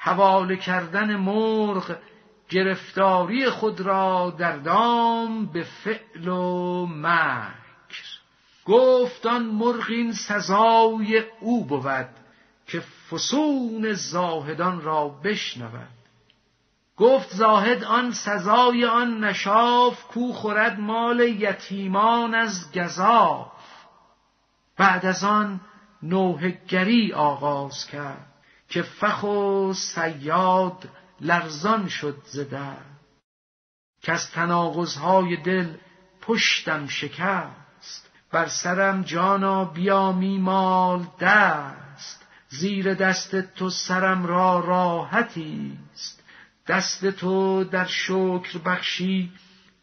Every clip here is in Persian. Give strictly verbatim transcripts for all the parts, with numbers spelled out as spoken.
حواله کردن مرغ گرفتاری خود را در دام به فعل و مکر. گفت آن مرغ این سزای او بود که فسون زاهدان را بشنود. گفت زاهد آن سزای آن نشاف کو خورد مال یتیمان از گزاف. بعد از آن نوحه گری آغاز کرد که فخ و صیاد لرزان شد ز درد. که از تناقض‌های دل پشتم شکست، بر سرم جانا بیا میمال دست. زیر دست تو سرم را راحتی است، دست تو در شکر بخشی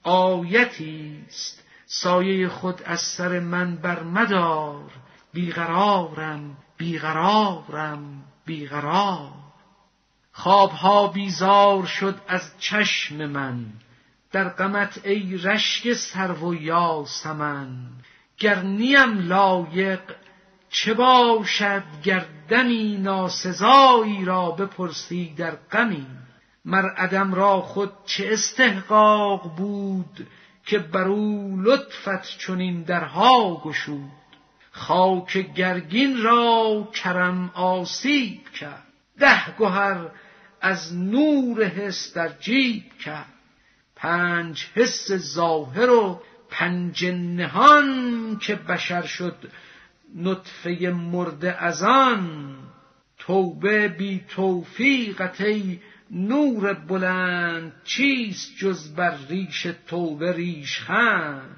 آیتی است. سایه خود از سر من بر مدار، بیقرارم بیقرارم بیقرار. خوابها بیزار شد از چشم من، در غمت ای رشک سرو و یاسمن. گر نیم لایق چه باشد گردمی ناسزایی را بپرسی در غمی. مر عدم را خود چه استحقاق بود که برو لطفت چنین درها گشود. خاک گرگین را کرم آسیب کرد، ده گهر از نور حس در جیب کرد. پنج حس ظاهر و پنج نهان، که بشر شد نطفه مرده از آن. توبه بی توفیقت ای نور بلند، چیست جز بر ریش توبه ریشخند.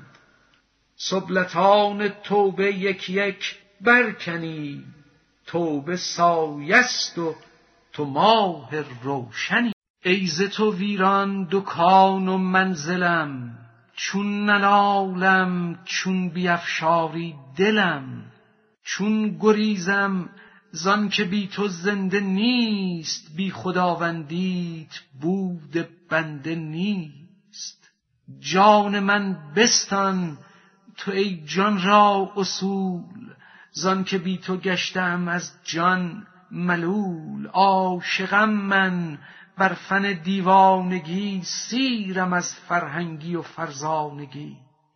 سبلتان توبه یک یک برکنی، توبه سایست و تو ماه روشنی. ای ز تو ویران دکان و منزلم، چون ننالم چون بیفشاری دلم. چون گریزم زان که بی تو زنده نیست، بی خداوندیت بود بنده نیست. جان من بستان تو ای جان را اصول، زان که بی تو گشتم از جان ملول. عاشقم من بر فن دیوانگی، سیرم از فرهنگی و فرزانگی.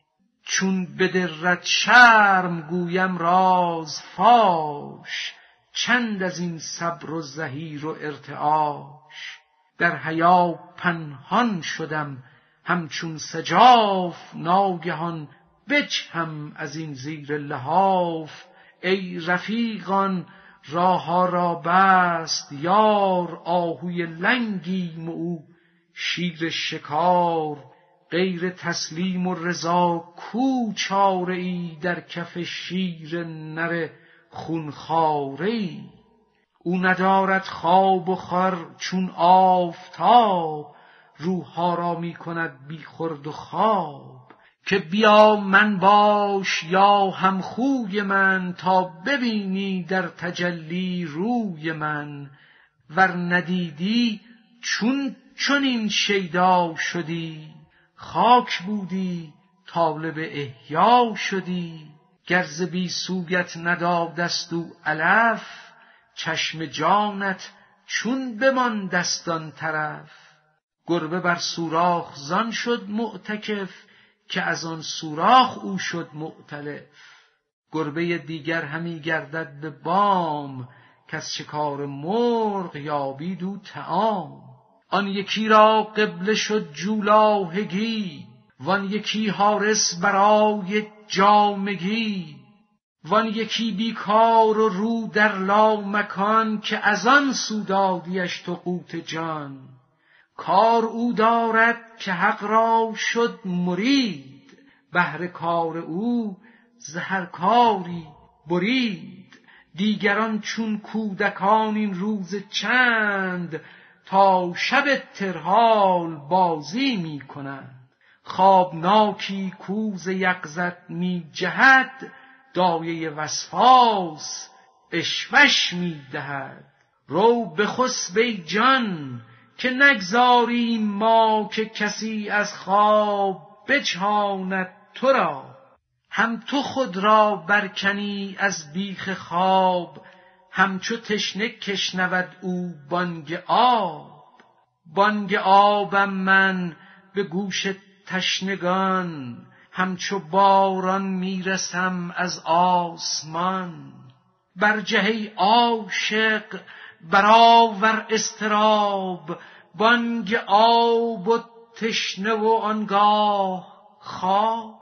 چون بدرد شرم گویم راز فاش، چند از این صبر و زحیر و ارتعاش. در حیا پنهان شدم همچون سجاف، ناگهان بجهم از این زیر لحاف. ای رفیقان راه ها را بست یار، آهوی لنگیم او شیر شکار. غیر تسلیم و رضا کو چاره ای، در کف شیر نر خونخواره ای. او ندارد خواب و خور چون آفتاب، روحها را می کند بی خورد و خواب. که بیا من باش یا همخوی من، تا ببینی در تجلی روی من. ور ندیدی چون چنین شیدا شدی، خاک بودی طالب احیا شدی. گر ز بی سویت ندادست او علف، چشم جانت چون بماندست آن طرف. گربه بر سوراخ زان شد معتکف، که از آن سوراخ او شد مؤتلف. گربه دیگر همی گردد به بام، که از شکار مرغ یابید او طعام. آن یکی را قبله شد جولاهگی، وان یکی حارس برای جامگی. وان یکی بیکار و رو در لامکان، که از آن سودادیش تو قوت جان. کار او دارد که حق را شد مرید، بهر کار او ز هر کاری برید. دیگران چون کودکان این روز چند، تا شب ترحال بازی می کنند. خوابناکی کو ز یقظت می جهد، دایه وسواس اشوش می دهد. رو بخسب ای جان که نگذاریم ما، که کسی از خواب بجهاند تو را. هم تو خود را برکنی از بیخ خواب، همچو تشنه کشنود او بانگ آب. بانگ آبم من به گوش تشنگان، همچو باران میرسم از آسمان. برجه ای عاشق برآور اضطراب، بانگ آب و تشنه و آنگاه خواب.